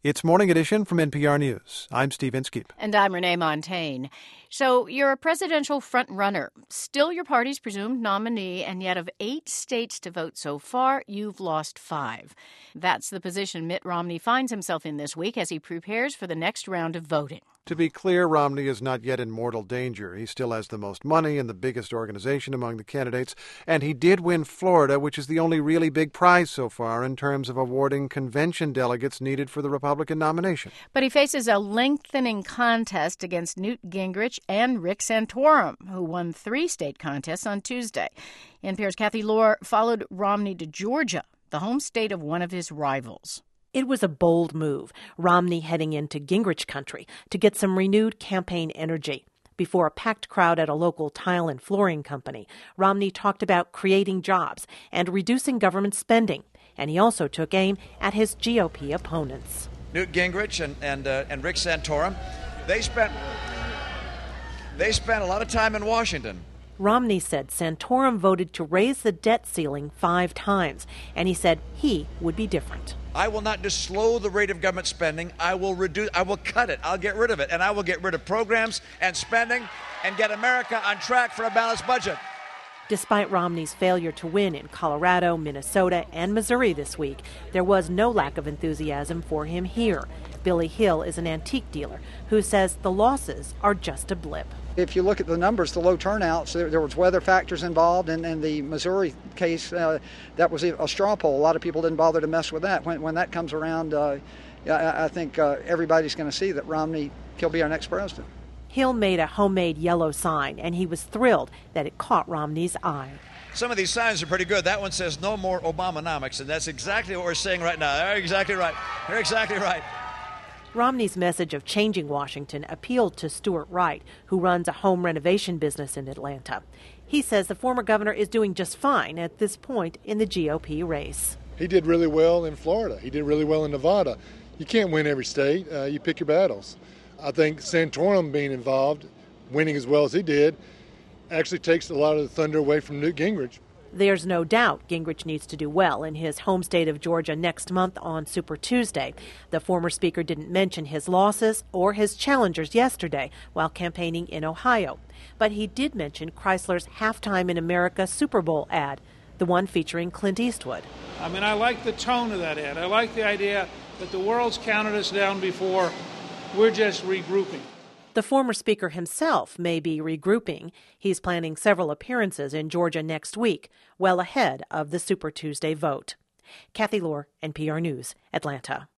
It's Morning Edition from NPR News. I'm Steve Inskeep. And I'm Renee Montagne. So you're a presidential front-runner, still your party's presumed nominee, and yet of 8 states to vote so far, you've lost 5. That's the position Mitt Romney finds himself in this week as he prepares for the next round of voting. To be clear, Romney is not yet in mortal danger. He still has the most money and the biggest organization among the candidates, and he did win Florida, which is the only really big prize so far in terms of awarding convention delegates needed for the Republican nomination. But he faces a lengthening contest against Newt Gingrich and Rick Santorum, who won 3 state contests on Tuesday. NPR's Kathy Lohr followed Romney to Georgia, the home state of one of his rivals. It was a bold move, Romney heading into Gingrich country to get some renewed campaign energy. Before a packed crowd at a local tile and flooring company, Romney talked about creating jobs and reducing government spending. And he also took aim at his GOP opponents. Newt Gingrich and Rick Santorum, they spent a lot of time in Washington. Romney said Santorum voted to raise the debt ceiling 5 times, and he said he would be different. I will not just slow the rate of government spending. I will cut it. I'll get rid of it. And I will get rid of programs and spending and get America on track for a balanced budget. Despite Romney's failure to win in Colorado, Minnesota, and Missouri this week, there was no lack of enthusiasm for him here. Billy Hill is an antique dealer who says the losses are just a blip. If you look at the numbers, the low turnouts, there was weather factors involved, and the Missouri case, that was a straw poll. A lot of people didn't bother to mess with that. When that comes around, I think everybody's going to see that Romney, he'll be our next president. Hill made a homemade yellow sign, and he was thrilled that it caught Romney's eye. Some of these signs are pretty good. That one says no more Obamonomics, and that's exactly what we're saying right now. They're exactly right. They're exactly right. Romney's message of changing Washington appealed to Stuart Wright, who runs a home renovation business in Atlanta. He says the former governor is doing just fine at this point in the GOP race. He did really well in Florida. He did really well in Nevada. You can't win every state. You pick your battles. I think Santorum being involved, winning as well as he did, actually takes a lot of the thunder away from Newt Gingrich. There's no doubt Gingrich needs to do well in his home state of Georgia next month on Super Tuesday. The former speaker didn't mention his losses or his challengers yesterday while campaigning in Ohio. But he did mention Chrysler's Halftime in America Super Bowl ad, the one featuring Clint Eastwood. I mean, I like the tone of that ad. I like the idea that the world's counted us down before. We're just regrouping. The former speaker himself may be regrouping. He's planning several appearances in Georgia next week, well ahead of the Super Tuesday vote. Kathy Lohr, NPR News, Atlanta.